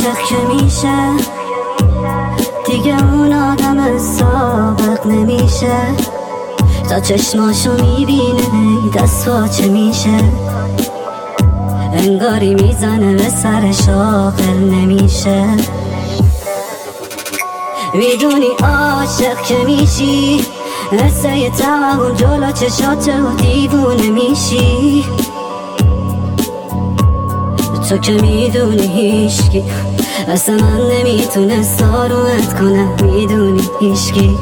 عاشق که میشه دیگه اون آدم سابق نمیشه. تا چشماشو میبینه دست پاچه میشه، انگاری میزنه به سرش عاقل نمیشه. میدونی عاشق که میشی حسه توهم جلو چشاته و دیوونه میشی. تو که میدونی هیچکی اصلا من نمیتونه ساروت کنه، میدونی هیچکی.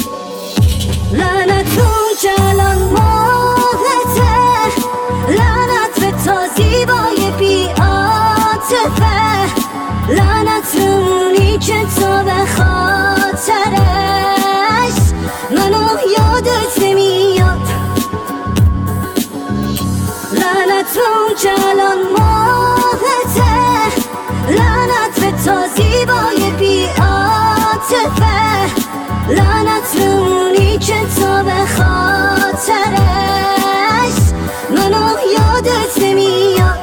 لعنتون که الان ماهته، لعنت به تا زیبای بی عاطفه، لعنت به اونی که تو به خاطرش منو یادت نمیاد. لعنت به اون که الان ماهته، لعنت به تا زیبای بی عاطفه، لعنت به اونی که تو به خاطرش منو یادت نمیاد.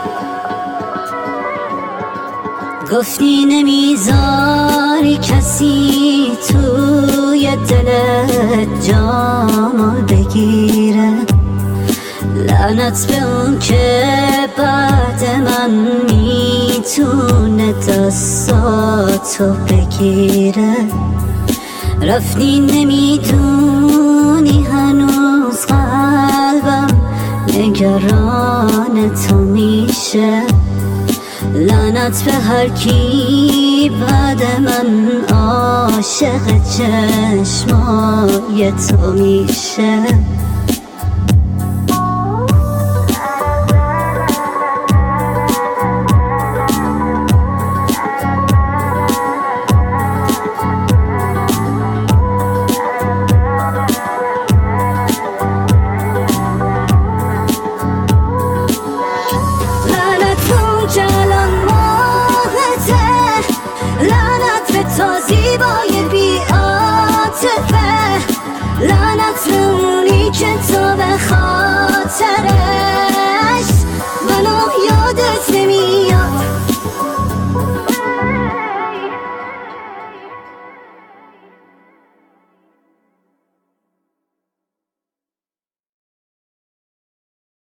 گفتی نمیذاری کسی توی دلت جامو بگیره، لعنت به اون که بعد من میتونه دستاتو بگیره. رفتی نمیدونی هنوز قلبم نگران تو میشه، لعنت به هر کی بعد من عاشق چشمای تو میشه.